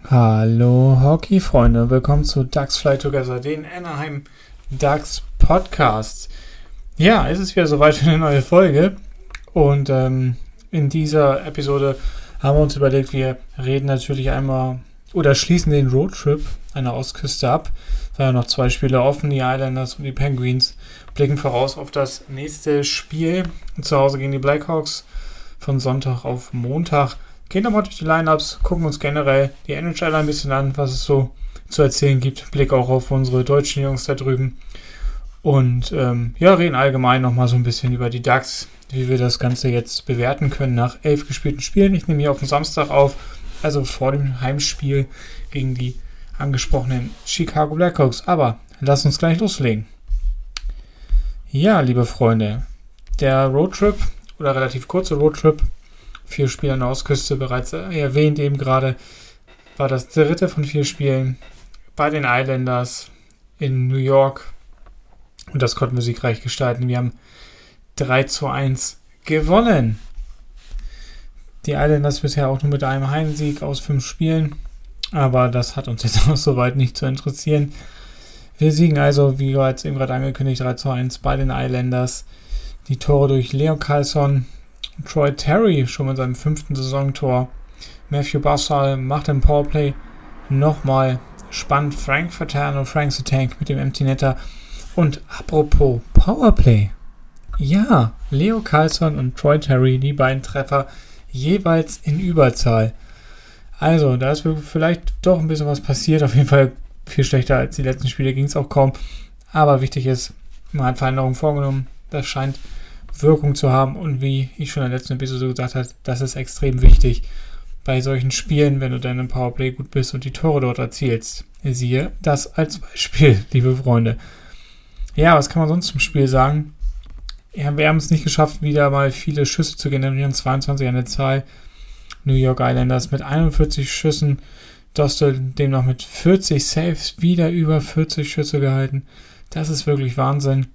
Hallo Hockey-Freunde, willkommen zu Ducks Fly Together, den Anaheim Ducks Podcast. Ja, es ist wieder soweit für eine neue Folge und in dieser Episode haben wir uns überlegt, wir reden natürlich einmal oder schließen den Roadtrip an der Ostküste ab. Es waren ja noch 2 Spiele offen, die Islanders und die Penguins blicken voraus auf das nächste Spiel zu Hause gegen die Blackhawks von Sonntag auf Montag. Gehen nochmal durch die Lineups, gucken uns generell die NHL ein bisschen an, was es so zu erzählen gibt. Blick auch auf unsere deutschen Jungs da drüben. Und reden allgemein nochmal so ein bisschen über die Ducks, wie wir das Ganze jetzt bewerten können nach 11 gespielten Spielen. Ich nehme hier auf den Samstag auf, also vor dem Heimspiel gegen die angesprochenen Chicago Blackhawks. Aber lasst uns gleich loslegen. Ja, liebe Freunde, der Roadtrip oder relativ kurze Roadtrip, 4 Spiele an der Ostküste, bereits erwähnt eben gerade, war das 3. von 4 Spielen bei den Islanders in New York. Und das konnten wir siegreich gestalten. Wir haben 3:1 gewonnen. Die Islanders bisher auch nur mit einem Heimsieg aus 5 Spielen. Aber das hat uns jetzt auch soweit nicht zu interessieren. Wir siegen also, wie bereits eben gerade angekündigt, 3:1 bei den Islanders. Die Tore durch Leo Carlsson, Troy Terry schon mit seinem 5. Saisontor. Matthew Barzal macht im Powerplay nochmal spannend. Frank Fratano, Frank the Tank mit dem Empty Netter. Und apropos Powerplay. Ja, Leo Carlsson und Troy Terry, die beiden Treffer jeweils in Überzahl. Also, da ist vielleicht doch ein bisschen was passiert. Auf jeden Fall viel schlechter als die letzten Spiele ging es auch kaum. Aber wichtig ist, man hat Veränderungen vorgenommen. Das scheint Wirkung zu haben und wie ich schon in der letzten Episode gesagt habe, das ist extrem wichtig bei solchen Spielen, wenn du dann im Powerplay gut bist und die Tore dort erzielst. Siehe das als Beispiel, liebe Freunde. Ja, was kann man sonst zum Spiel sagen? Ja, wir haben es nicht geschafft, wieder mal viele Schüsse zu generieren, 22 an der Zahl. New York Islanders mit 41 Schüssen, Dostal demnach mit 40 Saves, wieder über 40 Schüsse gehalten. Das ist wirklich Wahnsinn.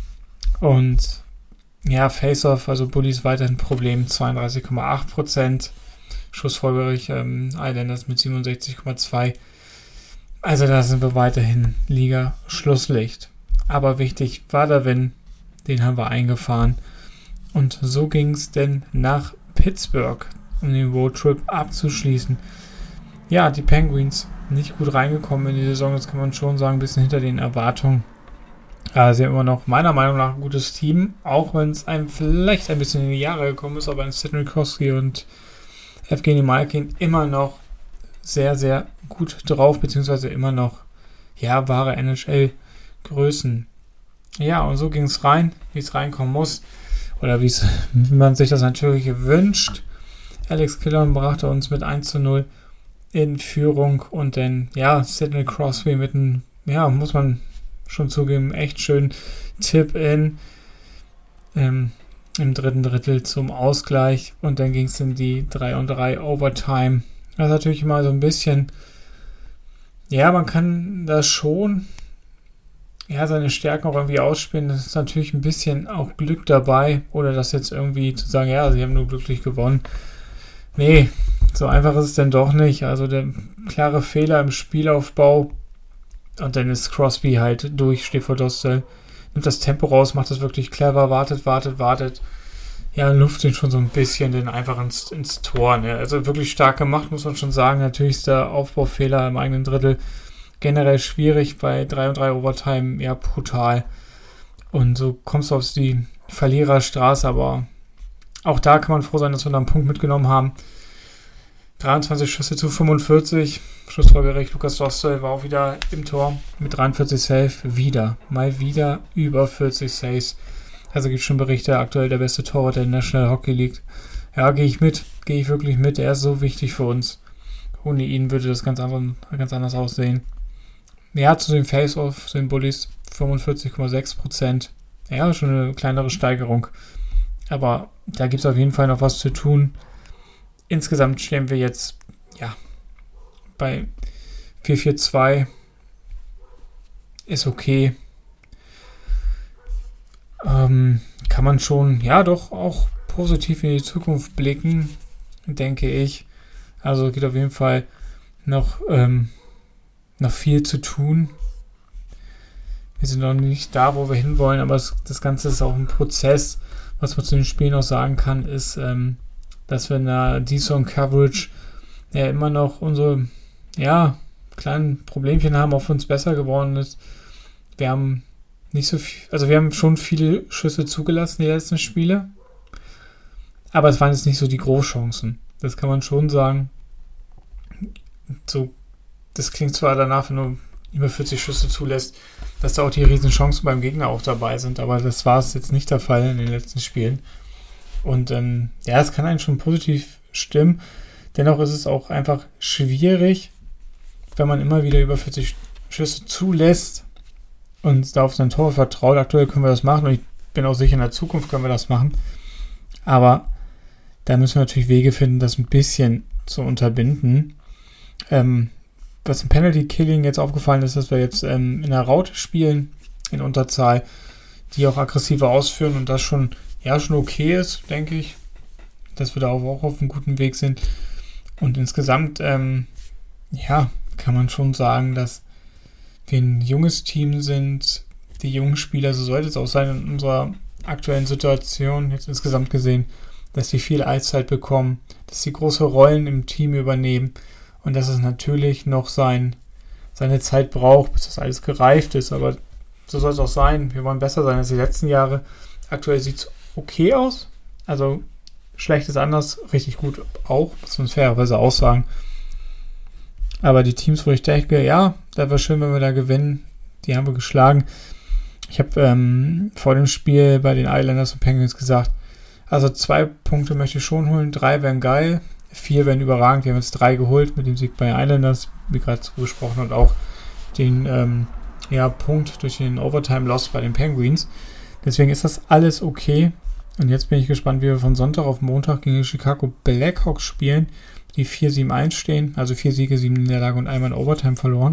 Und ja, Face-Off, also Bullies weiterhin Problem, 32,8%. Schussfolgerich Islanders mit 67,2%. Also da sind wir weiterhin Liga-Schlusslicht. Aber wichtig war der Win, den haben wir eingefahren. Und so ging es denn nach Pittsburgh, um den Roadtrip abzuschließen. Ja, die Penguins nicht gut reingekommen in die Saison, das kann man schon sagen, ein bisschen hinter den Erwartungen. Sie haben immer noch meiner Meinung nach ein gutes Team, auch wenn es einem vielleicht ein bisschen in die Jahre gekommen ist, aber Sidney Crosby und Evgeny Malkin immer noch sehr, sehr gut drauf, beziehungsweise immer noch, ja, wahre NHL-Größen. Ja, und so ging es rein, wie es reinkommen muss, oder wie man sich das natürlich wünscht. Alex Killorn brachte uns mit 1:0 in Führung und dann, ja, Sidney Crosby mit einem, ja, muss man schon zugeben, echt schön Tip-In im 3. Drittel zum Ausgleich und dann ging es in die 3:3 Overtime. Das ist natürlich immer so ein bisschen, ja, man kann da schon seine Stärken auch irgendwie ausspielen. Das ist natürlich ein bisschen auch Glück dabei oder das jetzt irgendwie zu sagen, ja, sie haben nur glücklich gewonnen. Nee, so einfach ist es denn doch nicht. Also der klare Fehler im Spielaufbau. Und dann ist Crosby halt durch, steht vor Dostal, nimmt das Tempo raus, macht das wirklich clever, wartet. Ja, luft ihn schon so ein bisschen dann einfach ins Tor. Ne? Also wirklich stark gemacht, muss man schon sagen. Natürlich ist der Aufbaufehler im eigenen Drittel generell schwierig, bei 3:3 Overtime eher brutal. Und so kommst du auf die Verliererstraße, aber auch da kann man froh sein, dass wir da einen Punkt mitgenommen haben. 23 Schüsse zu 45. Schussfolgerich Lukas Dostal war auch wieder im Tor mit 43 Saves. Mal wieder über 40 Saves. Also gibt es schon Berichte, aktuell der beste Torwart der National Hockey League. Ja, gehe ich wirklich mit. Er ist so wichtig für uns. Ohne ihn würde das ganz anders aussehen. Ja, zu den Face-Off sind Bullies 45,6%. Ja, schon eine kleinere Steigerung. Aber da gibt es auf jeden Fall noch was zu tun. Insgesamt stehen wir jetzt, ja, bei 4:4:2. Ist okay. Kann man schon, ja, doch auch positiv in die Zukunft blicken, denke ich. Also geht auf jeden Fall noch viel zu tun. Wir sind noch nicht da, wo wir hinwollen, aber das Ganze ist auch ein Prozess. Was man zu den Spielen noch sagen kann, ist, dass wir in der D-Zone-Coverage ja immer noch unsere kleinen Problemchen haben, auch für uns besser geworden ist. Wir haben nicht so viel, also wir haben schon viele Schüsse zugelassen, die letzten Spiele, aber es waren jetzt nicht so die Großchancen. Das kann man schon sagen. So, das klingt zwar danach, wenn du über 40 Schüsse zulässt, dass da auch die riesen Chancen beim Gegner auch dabei sind, aber das war es jetzt nicht der Fall in den letzten Spielen. Und es kann einen schon positiv stimmen. Dennoch ist es auch einfach schwierig, wenn man immer wieder über 40 Schüsse zulässt und da auf sein Tor vertraut. Aktuell können wir das machen und ich bin auch sicher, in der Zukunft können wir das machen. Aber da müssen wir natürlich Wege finden, das ein bisschen zu unterbinden. Was im Penalty-Killing jetzt aufgefallen ist, dass wir jetzt in der Raute spielen, in Unterzahl, die auch aggressiver ausführen und das schon okay ist, denke ich, dass wir da auch auf einem guten Weg sind. Und insgesamt, kann man schon sagen, dass wir ein junges Team sind, die jungen Spieler, so sollte es auch sein in unserer aktuellen Situation, jetzt insgesamt gesehen, dass die viel Eiszeit bekommen, dass sie große Rollen im Team übernehmen und dass es natürlich noch seine Zeit braucht, bis das alles gereift ist, aber so soll es auch sein. Wir wollen besser sein als die letzten Jahre. Aktuell sieht es okay aus, also schlecht ist anders, richtig gut auch, muss man fairerweise auch sagen. Aber die Teams, wo ich denke, da wäre schön, wenn wir da gewinnen, die haben wir geschlagen. Ich habe vor dem Spiel bei den Islanders und Penguins gesagt, also 2 Punkte möchte ich schon holen, 3 wären geil, 4 wären überragend. Wir haben jetzt 3 geholt mit dem Sieg bei den Islanders, wie gerade zugesprochen, und auch den Punkt durch den Overtime-Loss bei den Penguins. Deswegen ist das alles okay. Und jetzt bin ich gespannt, wie wir von Sonntag auf Montag gegen die Chicago Blackhawks spielen, die 4-7-1 stehen, also 4 Siege, 7 Niederlage und einmal in Overtime verloren.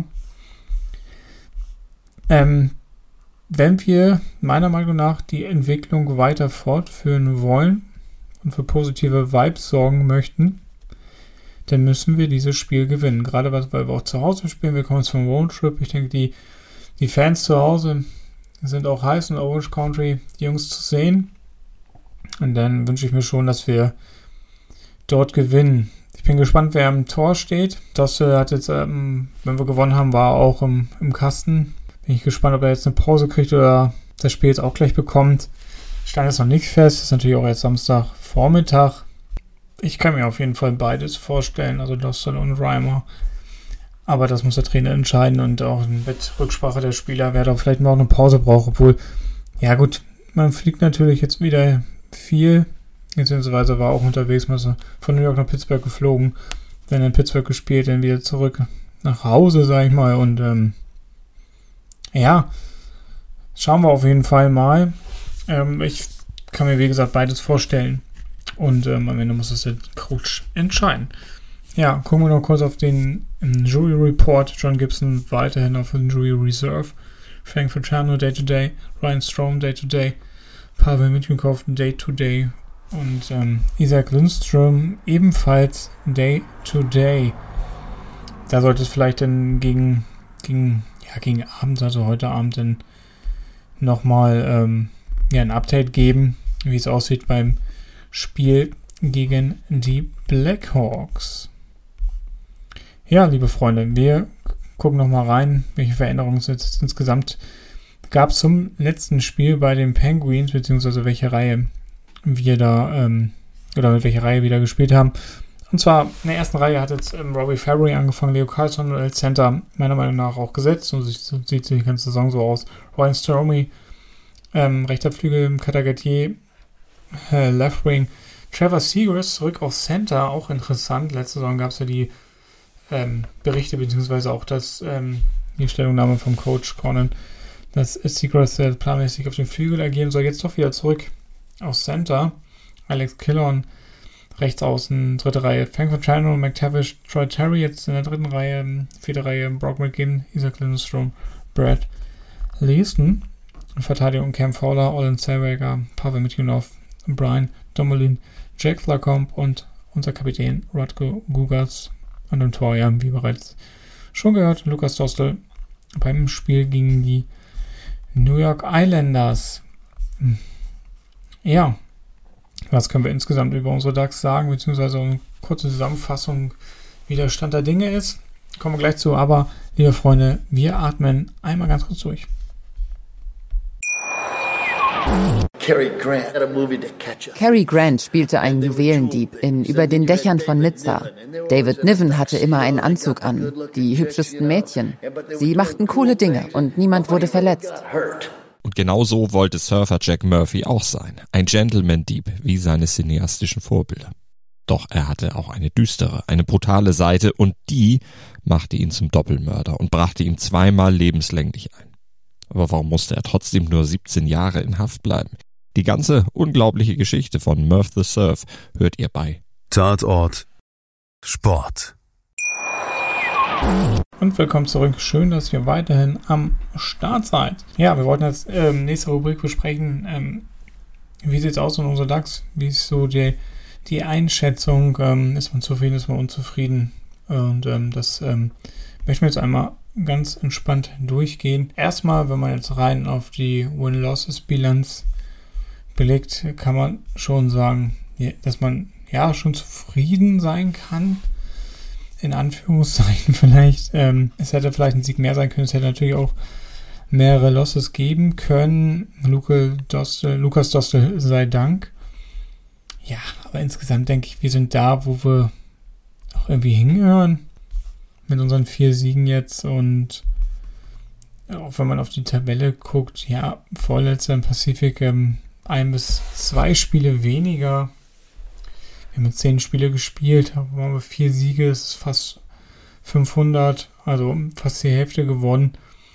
Wenn wir meiner Meinung nach die Entwicklung weiter fortführen wollen und für positive Vibes sorgen möchten, dann müssen wir dieses Spiel gewinnen. Gerade weil wir auch zu Hause spielen, wir kommen jetzt vom Roadtrip. Ich denke, die Fans zu Hause sind auch heiß in Orange Country, die Jungs zu sehen. Und dann wünsche ich mir schon, dass wir dort gewinnen. Ich bin gespannt, wer im Tor steht. Das hat jetzt, wenn wir gewonnen haben, war auch im Kasten. Bin ich gespannt, ob er jetzt eine Pause kriegt oder das Spiel jetzt auch gleich bekommt. Stand ist noch nicht fest. Ist natürlich auch jetzt Samstagvormittag. Ich kann mir auf jeden Fall beides vorstellen, also Dostal und Reimer. Aber das muss der Trainer entscheiden und auch mit Rücksprache der Spieler, wer da vielleicht mal auch eine Pause braucht. Obwohl, man fliegt natürlich jetzt wieder viel, beziehungsweise war auch unterwegs, man ist von New York nach Pittsburgh geflogen, dann in Pittsburgh gespielt, dann wieder zurück nach Hause, sag ich mal, und schauen wir auf jeden Fall mal. Ich kann mir, wie gesagt, beides vorstellen und am Ende muss es der Coach entscheiden. Ja, gucken wir noch kurz auf den Jury Report. John Gibson weiterhin auf den Jury Reserve, Frank Fratano Day-to-Day, Ryan Strome Day-to-Day, Pavel Mitchnikov Day-to-Day und Isaac Lundström ebenfalls Day-to-Day. Da sollte es vielleicht dann gegen Abend, also heute Abend, dann nochmal ein Update geben, wie es aussieht beim Spiel gegen die Blackhawks. Ja, liebe Freunde, wir gucken nochmal rein, welche Veränderungen es jetzt insgesamt gab zum letzten Spiel bei den Penguins, beziehungsweise welche Reihe wir da, oder mit welcher Reihe wir da gespielt haben. Und zwar in der ersten Reihe hat jetzt Robbie Fabry angefangen, Leo Carlson als Center meiner Meinung nach auch gesetzt, und so sieht die ganze Saison so aus. Ryan Strome, rechter Flügel, Katagatier, Left Wing, Trevor Seagrass zurück auf Center, auch interessant. Letzte Saison gab es ja die Berichte, beziehungsweise auch die Stellungnahme vom Coach Conan, dass Seagrass planmäßig auf den Flügel agieren soll. Jetzt doch wieder zurück auf Center. Alex Killorn rechts außen, dritte Reihe Frank Fratano, McTavish, Troy Terry jetzt in der dritten Reihe, vierte Reihe Brock McGinn, Isaac Lindstrom, Brad Leeson. Verteidigung Cam Fowler, Olin Zellweger, Pavel Mitchnikov, Brian Domolin, Jack Lacombe und unser Kapitän Radko Gugas Und im Tor, ja, wie bereits schon gehört, Lukas Dostal beim Spiel gegen die New York Islanders. Ja, was können wir insgesamt über unsere Ducks sagen, beziehungsweise eine kurze Zusammenfassung, wie der Stand der Dinge ist. Kommen wir gleich zu, aber, liebe Freunde, wir atmen einmal ganz kurz durch. Cary Grant spielte einen Juwelendieb in Über den Dächern von Nizza. David Niven hatte immer einen Anzug an, die hübschesten Mädchen. Sie machten coole Dinge und niemand wurde verletzt. Und genau so wollte Surfer Jack Murphy auch sein. Ein Gentleman-Dieb wie seine cineastischen Vorbilder. Doch er hatte auch eine düstere, eine brutale Seite und die machte ihn zum Doppelmörder und brachte ihn 2-mal lebenslänglich ein. Aber warum musste er trotzdem nur 17 Jahre in Haft bleiben? Die ganze unglaubliche Geschichte von Murph the Surf hört ihr bei Tatort Sport. Und willkommen zurück. Schön, dass ihr weiterhin am Start seid. Ja, wir wollten jetzt nächste Rubrik besprechen. Wie sieht es aus in unserer DAX? Wie ist so die Einschätzung? Ist man zufrieden, ist man unzufrieden? Und das möchten wir jetzt einmal ganz entspannt durchgehen. Erstmal, wenn man jetzt rein auf die Win-Losses-Bilanz belegt, kann man schon sagen, dass man ja schon zufrieden sein kann. In Anführungszeichen vielleicht. Es hätte vielleicht ein Sieg mehr sein können. Es hätte natürlich auch mehrere Losses geben können. Lukas Dostal sei Dank. Ja, aber insgesamt denke ich, wir sind da, wo wir auch irgendwie hingehören. Mit unseren 4 Siegen jetzt. Und auch wenn man auf die Tabelle guckt, ja, vorletzter im Pazifik 1 bis 2 Spiele weniger. Wir haben jetzt 10 Spiele gespielt, haben wir 4 Siege, das ist fast 500, also fast die Hälfte gewonnen.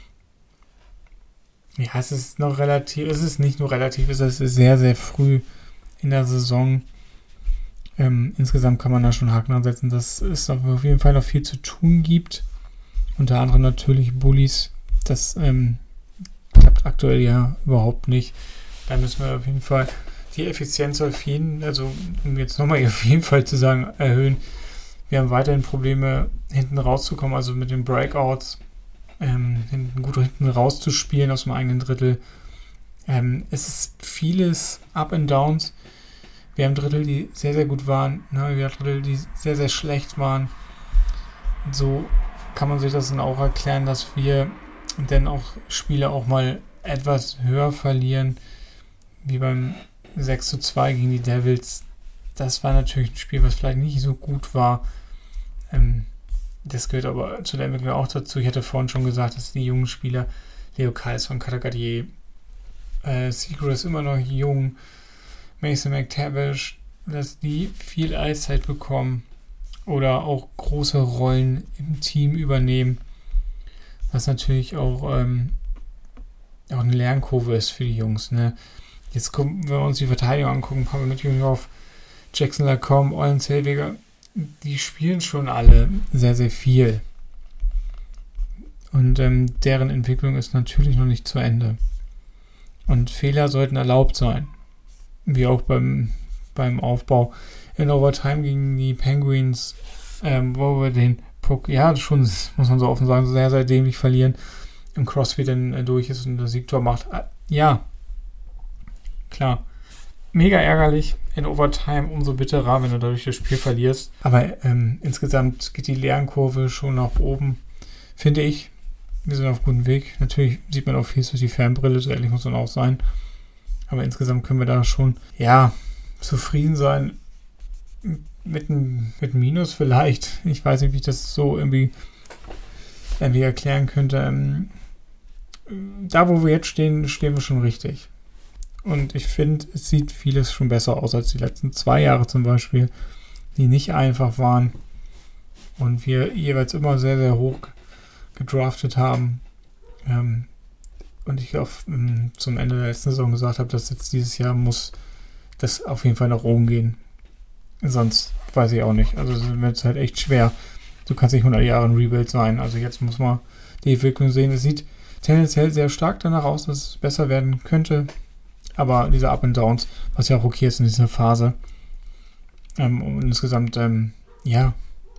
Ja, es ist noch relativ, es ist nicht nur relativ, es ist sehr, sehr früh in der Saison. Insgesamt kann man da schon Haken ansetzen, dass es auf jeden Fall noch viel zu tun gibt. Unter anderem natürlich Bullies, das klappt aktuell ja überhaupt nicht. Da müssen wir auf jeden Fall die Effizienz auf jeden, also um jetzt nochmal auf jeden Fall zu sagen, erhöhen. Wir haben weiterhin Probleme, hinten rauszukommen, also mit den Breakouts, gut hinten rauszuspielen aus dem eigenen Drittel. Es ist vieles Up and Downs. Wir haben Drittel, die sehr, sehr gut waren. Wir haben Drittel, die sehr, sehr schlecht waren. So kann man sich das dann auch erklären, dass wir dann auch Spiele auch mal etwas höher verlieren, wie beim 6:2 gegen die Devils. Das war natürlich ein Spiel, was vielleicht nicht so gut war. Das gehört aber zu der Entwicklung auch dazu. Ich hatte vorhin schon gesagt, dass die jungen Spieler, Leo Kais von Katagatier, Seagrass ist immer noch jung, Mason McTavish, dass die viel Eiszeit bekommen oder auch große Rollen im Team übernehmen, was natürlich auch eine Lernkurve ist für die Jungs, ne? Jetzt wenn wir uns die Verteidigung angucken, Pavel Mitjunov, Jackson Lacombe, Eulen Zellweger, die spielen schon alle sehr, sehr viel. Und deren Entwicklung ist natürlich noch nicht zu Ende. Und Fehler sollten erlaubt sein. Wie auch beim Aufbau. In Overtime gegen die Penguins, wo wir den Puck, ja, schon, muss man so offen sagen, sehr, sehr dämlich verlieren. Und Crosby dann durch ist und das Siegtor macht. Ja, klar. Mega ärgerlich. In Overtime umso bitterer, wenn du dadurch das Spiel verlierst. Aber insgesamt geht die Lernkurve schon nach oben, finde ich. Wir sind auf gutem Weg. Natürlich sieht man auch viel durch die Fernbrille, so ehrlich muss man auch sein. Aber insgesamt können wir da schon, ja, zufrieden sein. Mit Minus vielleicht. Ich weiß nicht, wie ich das so irgendwie erklären könnte. Da, wo wir jetzt stehen, stehen wir schon richtig. Und ich finde, es sieht vieles schon besser aus als die letzten 2 Jahre zum Beispiel, die nicht einfach waren. Und wir jeweils immer sehr, sehr hoch gedraftet haben. Und ich auch zum Ende der letzten Saison gesagt habe, dass jetzt dieses Jahr muss das auf jeden Fall nach oben gehen. Sonst weiß ich auch nicht. Also es wird halt echt schwer. Du kannst nicht 100 Jahre ein Rebuild sein. Also jetzt muss man die Entwicklung sehen. Es sieht tendenziell sehr stark danach aus, dass es besser werden könnte. Aber diese Up and Downs, was ja auch okay ist in dieser Phase. Und insgesamt, ja,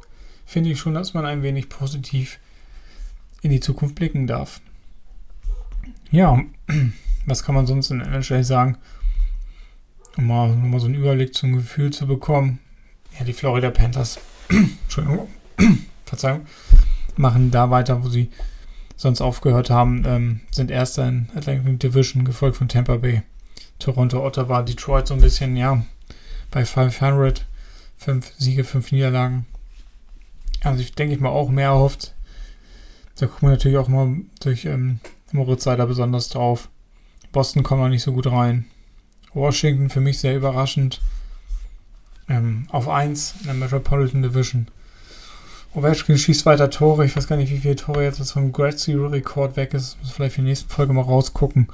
finde ich schon, dass man ein wenig positiv in die Zukunft blicken darf. Ja, was kann man sonst in der NHL sagen? Um mal so einen Überblick zum Gefühl zu bekommen. Ja, die Florida Panthers Verzeihung, machen da weiter, wo sie sonst aufgehört haben, sind Erster in Atlantic Division, gefolgt von Tampa Bay, Toronto, Ottawa, Detroit so ein bisschen, ja, bei 500, 5 Siege, 5 Niederlagen. Also ich denke mal auch mehr erhofft. Da gucken wir natürlich auch mal durch Moritz Seider besonders drauf. Boston kommt noch nicht so gut rein. Washington für mich sehr überraschend. Auf 1 in der Metropolitan Division. Ovechkin schießt weiter Tore. Ich weiß gar nicht, wie viele Tore jetzt vom Gretzky-Rekord weg ist. Muss vielleicht in der nächsten Folge mal rausgucken.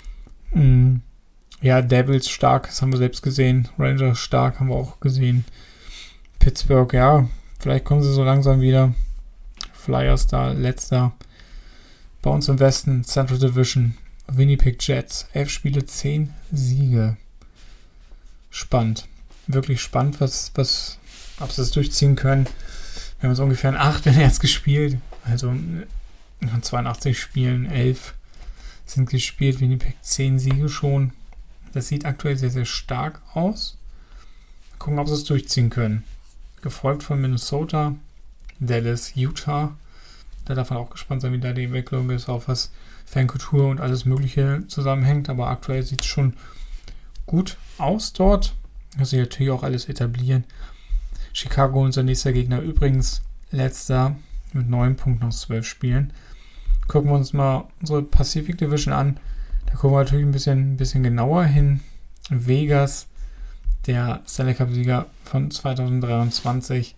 Ja, Devils stark, das haben wir selbst gesehen. Rangers stark, haben wir auch gesehen. Pittsburgh, ja, vielleicht kommen sie so langsam wieder. Flyers da, letzter. Bei uns im Westen, Central Division. Winnipeg Jets, 11 Spiele, 10 Siege. Spannend. Wirklich spannend, ob sie das durchziehen können. Wir haben jetzt ungefähr ein Achtel erst gespielt. Also von 82 Spielen 11 sind gespielt. Winnipeg 10 Siege schon. Das sieht aktuell sehr, sehr stark aus. Gucken, ob sie es durchziehen können. Gefolgt von Minnesota, Dallas, Utah. Da darf man auch gespannt sein, wie da die Entwicklung ist, auf was Fankultur und alles Mögliche zusammenhängt. Aber aktuell sieht es schon gut aus dort. Das sich natürlich auch alles etablieren. Chicago, unser nächster Gegner, übrigens letzter mit 9 Punkten aus 12 Spielen. Gucken wir uns mal unsere Pacific Division an. Da gucken wir natürlich ein bisschen genauer hin. Vegas, der Stanley Cup-Sieger von 2023,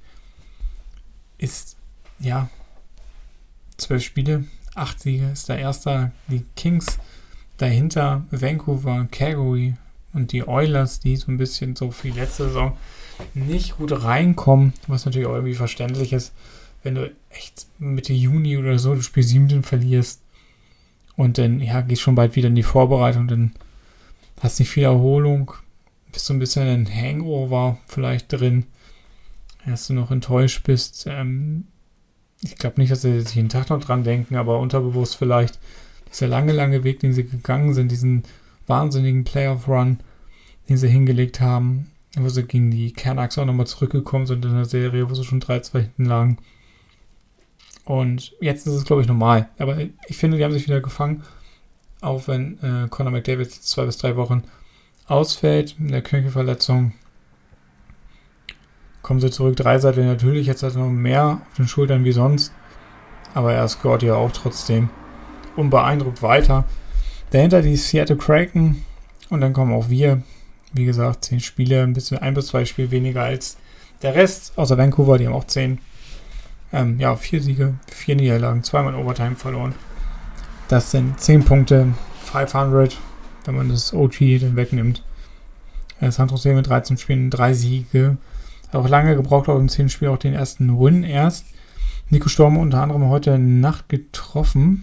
ist, ja, 12 Spiele, 8 Siege, ist der Erste. Die Kings dahinter, Vancouver, Calgary und die Oilers, die so ein bisschen so für die letzte Saison nicht gut reinkommen, was natürlich auch irgendwie verständlich ist, wenn du echt Mitte Juni oder so, du Spiel 7 verlierst und dann, ja, gehst schon bald wieder in die Vorbereitung, dann hast nicht viel Erholung, bist so ein bisschen ein Hangover vielleicht drin, dass du noch enttäuscht bist. Ich glaube nicht, dass sie sich jeden Tag noch dran denken, aber unterbewusst vielleicht dieser lange Weg, den sie gegangen sind, diesen wahnsinnigen Playoff-Run, den sie hingelegt haben, wo sie gegen die Canucks auch nochmal zurückgekommen sind in der Serie, wo sie schon 3-2 hinten lagen. Und jetzt ist es, glaube ich, normal. Aber ich finde, die haben sich wieder gefangen, auch wenn Connor McDavid 2 bis 3 Wochen ausfällt in der Knöchelverletzung. Kommen sie zurück, Dreiseite natürlich, jetzt hat er noch mehr auf den Schultern wie sonst. Aber er scoret ja auch trotzdem unbeeindruckt weiter. Dahinter die Seattle Kraken und dann kommen auch wir. Wie gesagt, 10 Spiele, ein bisschen 1 bis 2 Spiele weniger als der Rest, außer Vancouver, die haben auch 10. 4 Siege, 4 Niederlagen, 2-mal in Overtime verloren. Das sind 10 Punkte, 500, wenn man das OT dann wegnimmt. San Jose mit 13 Spielen, 3 Siege. Auch lange gebraucht, auch in 10 Spielen auch den ersten Win erst. Nico Sturm unter anderem heute Nacht getroffen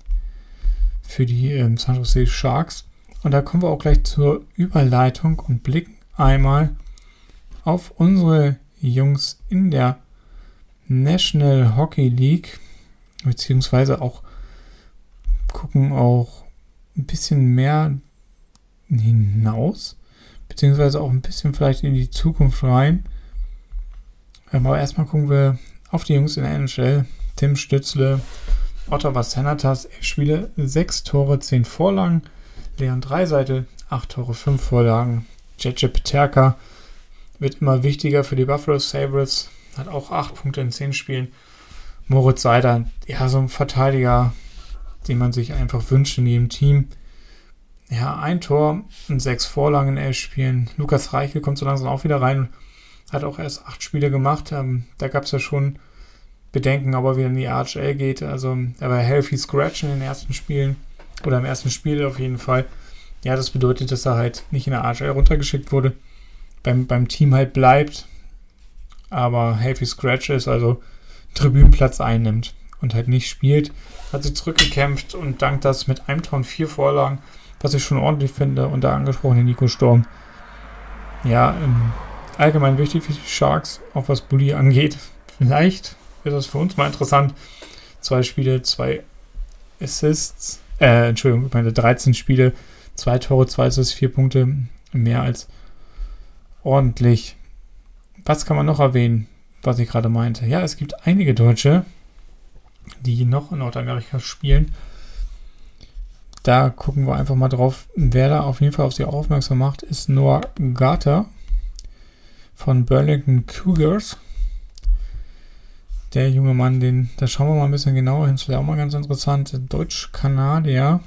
für die San Jose Sharks. Und da kommen wir auch gleich zur Überleitung und blicken einmal auf unsere Jungs in der National Hockey League, beziehungsweise auch gucken auch ein bisschen mehr hinaus, beziehungsweise auch ein bisschen vielleicht in die Zukunft rein. Aber erstmal gucken wir auf die Jungs in der NHL. Tim Stützle, Ottawa Senators, 11 Spiele, 6 Tore, 10 Vorlagen. Leon Draisaitl, 8 Tore, 5 Vorlagen. JJ Peterka wird immer wichtiger für die Buffalo Sabres, hat auch 8 Punkte in 10 Spielen. Moritz Seider, ja, so ein Verteidiger, den man sich einfach wünscht in jedem Team. Ja, 1 Tor und 6 Vorlagen in 11 Spielen. Lukas Reichel kommt so langsam auch wieder rein und hat auch erst 8 Spiele gemacht. Da gab es ja schon Bedenken, ob er wieder in die AHL geht. Also er war healthy scratch in den ersten Spielen. Oder im ersten Spiel auf jeden Fall. Ja, das bedeutet, dass er halt nicht in der AHL runtergeschickt wurde. Beim Team halt bleibt. Aber healthy scratch ist, also Tribünenplatz einnimmt. Und halt nicht spielt. Hat sich zurückgekämpft und dank das mit einem Tor und 4 Vorlagen, was ich schon ordentlich finde. Und der angesprochene Nico Sturm. Ja, allgemein wichtig für die Sharks, auch was Bully angeht. Vielleicht wird das für uns mal interessant. 2 Spiele, 2 Assists. Entschuldigung, ich meine 13 Spiele, 2 Tore, 2 Assists, 4 Punkte. Mehr als ordentlich. Was kann man noch erwähnen, was ich gerade meinte? Ja, es gibt einige Deutsche, die noch in Nordamerika spielen. Da gucken wir einfach mal drauf. Wer da auf jeden Fall auf sie aufmerksam macht, ist Noah Garter von Burlington Cougars. Der junge Mann, da schauen wir mal ein bisschen genauer hin. Das wäre auch mal ganz interessant. Deutsch-Kanadier.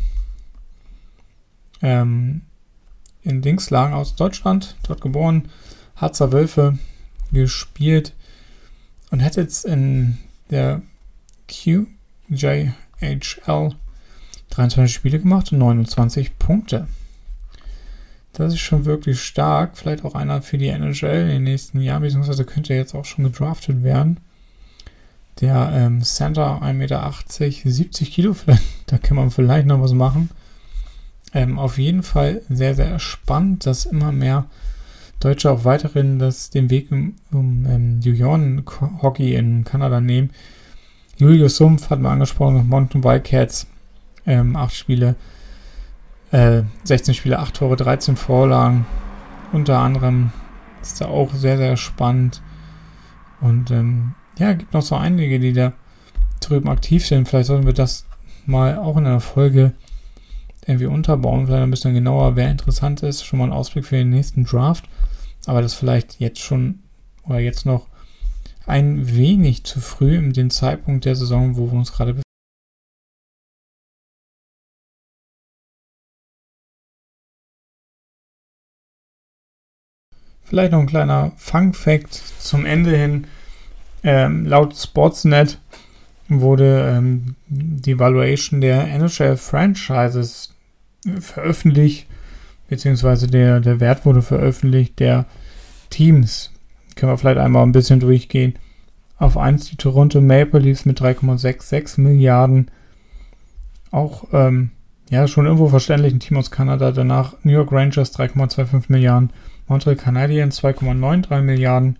In Dingslagen aus Deutschland. Dort geboren. Harzer Wölfe gespielt. Und hat jetzt in der QJHL 23 Spiele gemacht und 29 Punkte. Das ist schon wirklich stark. Vielleicht auch einer für die NHL in den nächsten Jahren, beziehungsweise könnte jetzt auch schon gedraftet werden. Der Center 1,80 Meter, 70 Kilo, da kann man vielleicht noch was machen. Auf jeden Fall sehr, sehr spannend, dass immer mehr Deutsche auch weiterhin den Weg um Junioren-Hockey in Kanada nehmen. Julius Sumpf hat man angesprochen, Moncton Wildcats, 8 Spiele, 16 Spiele, 8 Tore, 13 Vorlagen. Unter anderem ist da auch sehr, sehr spannend. Und gibt noch so einige, die da drüben aktiv sind. Vielleicht sollten wir das mal auch in einer Folge irgendwie unterbauen. Vielleicht ein bisschen genauer, wer interessant ist. Schon mal ein Ausblick für den nächsten Draft. Aber das vielleicht jetzt schon oder jetzt noch ein wenig zu früh in den Zeitpunkt der Saison, wo wir uns gerade befinden. Vielleicht noch ein kleiner Fun-Fact zum Ende hin. Laut Sportsnet wurde die Valuation der NHL-Franchises veröffentlicht, beziehungsweise der Wert wurde veröffentlicht der Teams. Können wir vielleicht einmal ein bisschen durchgehen. Auf 1 die Toronto Maple Leafs mit 3,66 Milliarden. Auch schon irgendwo verständlich, ein Team aus Kanada. Danach New York Rangers 3,25 Milliarden. Montreal Canadiens 2,93 Milliarden.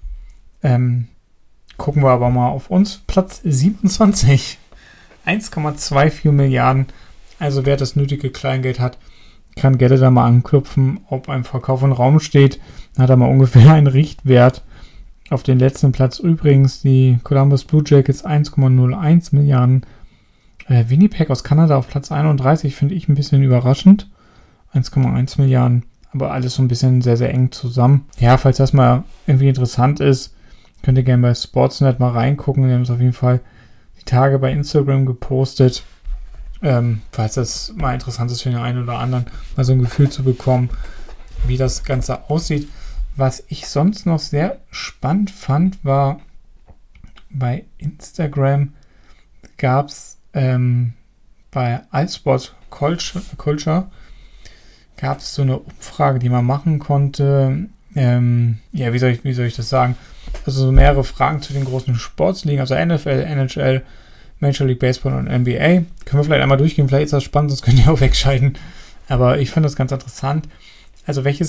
Gucken wir aber mal auf uns. Platz 27. 1,24 Milliarden. Also wer das nötige Kleingeld hat, kann gerne da mal anklopfen, ob ein Verkauf im Raum steht. Dann hat er mal ungefähr einen Richtwert. Auf den letzten Platz übrigens die Columbus Blue Jackets 1,01 Milliarden. Winnipeg aus Kanada auf Platz 31 finde ich ein bisschen überraschend. 1,1 Milliarden. Aber alles so ein bisschen sehr, sehr eng zusammen. Ja, falls das mal irgendwie interessant ist, könnt ihr gerne bei Sportsnet mal reingucken. Wir haben es auf jeden Fall die Tage bei Instagram gepostet. Falls das mal interessant ist für den einen oder anderen, mal so ein Gefühl zu bekommen, wie das Ganze aussieht. Was ich sonst noch sehr spannend fand, war bei Instagram gab es bei iSport Culture gab es so eine Umfrage, die man machen konnte. Wie soll ich das sagen? Also so mehrere Fragen zu den großen Sportsligen, also NFL, NHL, Major League Baseball und NBA. Können wir vielleicht einmal durchgehen, vielleicht ist das spannend, sonst könnt ihr auch wegschalten. Aber ich fand das ganz interessant. Also welche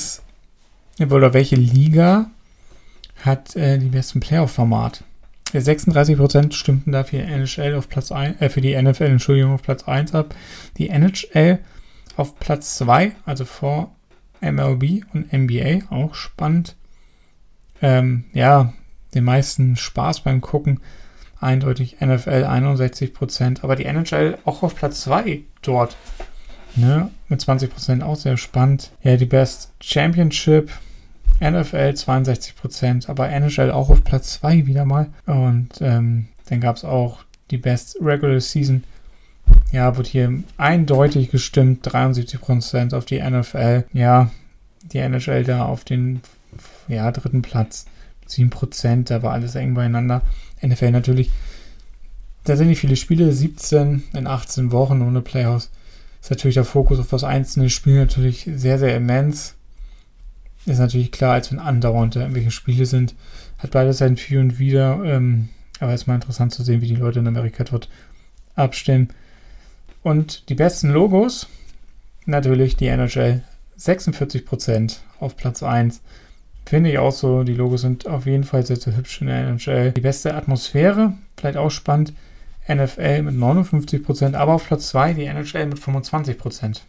Liga hat die besten Playoff-Format? 36% stimmten da für die NHL auf Platz 1, für die NFL, Entschuldigung, auf Platz 1 ab. Die NHL auf Platz 2, also vor MLB und NBA, auch spannend. Den meisten Spaß beim Gucken, eindeutig NFL 61%, aber die NHL auch auf Platz 2 dort, ne, mit 20%, auch sehr spannend. Ja, die Best Championship, NFL 62%, aber NHL auch auf Platz 2 wieder mal. Und dann gab es auch die Best Regular Season. Ja, wird hier eindeutig gestimmt, 73% auf die NFL. Ja, die NHL da auf den dritten Platz, 7%, da war alles eng beieinander. NFL natürlich, da sind nicht viele Spiele, 17 in 18 Wochen ohne Playoffs. Ist natürlich der Fokus auf das einzelne Spiel natürlich sehr, sehr immens. Ist natürlich klar, als wenn andauernd irgendwelche Spiele sind, hat beides sein Für und Wider. Aber ist mal interessant zu sehen, wie die Leute in Amerika dort abstimmen. Und die besten Logos, natürlich die NHL, 46% auf Platz 1. Finde ich auch so. Die Logos sind auf jeden Fall sehr, sehr hübsch in der NHL. Die beste Atmosphäre, vielleicht auch spannend, NFL mit 59%, aber auf Platz 2 die NHL mit 25%.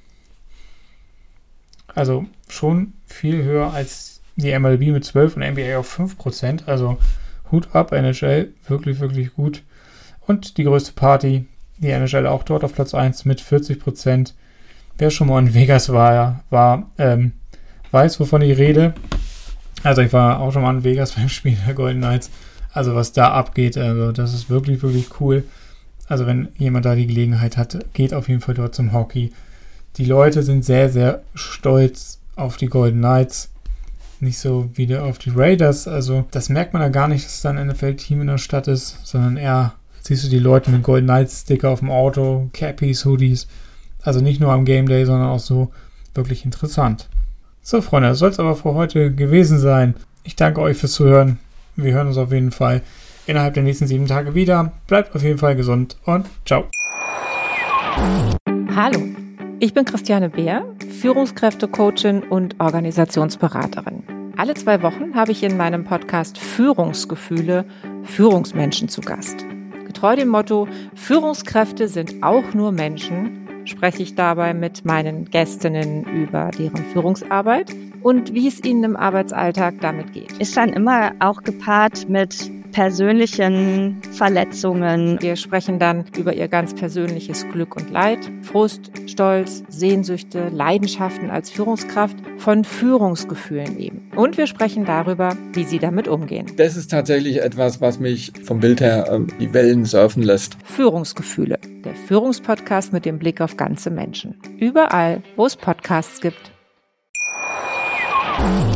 Also schon viel höher als die MLB mit 12% und NBA auf 5%. Also Hut ab, NHL, wirklich, wirklich gut. Und die größte Party, die NHL auch dort auf Platz 1 mit 40%. Wer schon mal in Vegas war, weiß, wovon ich rede. Also ich war auch schon mal in Vegas beim Spiel der Golden Knights. Also was da abgeht, also das ist wirklich, wirklich cool. Also wenn jemand da die Gelegenheit hat, geht auf jeden Fall dort zum Hockey. Die Leute sind sehr, sehr stolz auf die Golden Knights. Nicht so wie auf die Raiders. Also das merkt man da gar nicht, dass da ein NFL-Team in der Stadt ist, sondern eher siehst du die Leute mit Golden Knights-Sticker auf dem Auto, Cappies, Hoodies. Also nicht nur am Game Day, sondern auch so wirklich interessant. So, Freunde, das soll es aber für heute gewesen sein. Ich danke euch fürs Zuhören. Wir hören uns auf jeden Fall innerhalb der nächsten 7 Tage wieder. Bleibt auf jeden Fall gesund und ciao. Hallo, ich bin Christiane Beer, Führungskräfte-Coachin und Organisationsberaterin. Alle 2 Wochen habe ich in meinem Podcast Führungsgefühle Führungsmenschen zu Gast. Getreu dem Motto, Führungskräfte sind auch nur Menschen, spreche ich dabei mit meinen Gästinnen über deren Führungsarbeit und wie es ihnen im Arbeitsalltag damit geht. Ist dann immer auch gepaart mit persönlichen Verletzungen. Wir sprechen dann über ihr ganz persönliches Glück und Leid, Frust, Stolz, Sehnsüchte, Leidenschaften als Führungskraft, von Führungsgefühlen eben. Und wir sprechen darüber, wie sie damit umgehen. Das ist tatsächlich etwas, was mich vom Bild her die Wellen surfen lässt. Führungsgefühle, der Führungspodcast mit dem Blick auf ganze Menschen. Überall, wo es Podcasts gibt.